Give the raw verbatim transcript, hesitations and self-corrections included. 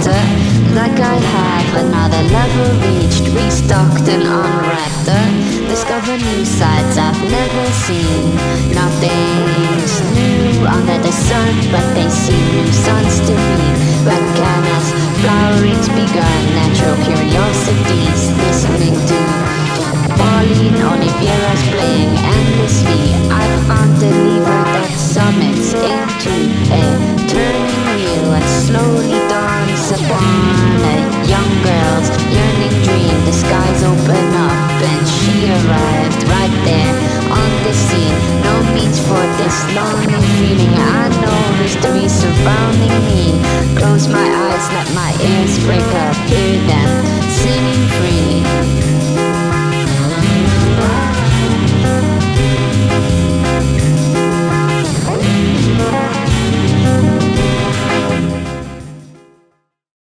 chapter. Like I have another level reached, restocked and unwrapped. Discover new sides I've never seen. Nothing's new under the sun, but they seem new suns to me. When can us flowerings begun? Natural curiosities, listening to Pauline Oliveira's playing endlessly. I found the lever that summits into a turning wheel and slowly dawns upon a young girl's yearning dream. The skies open up and she arrived right there on the scene. No means for this longing feeling. I know history surrounding me. Close my eyes, let my ears break up, hear them singing free.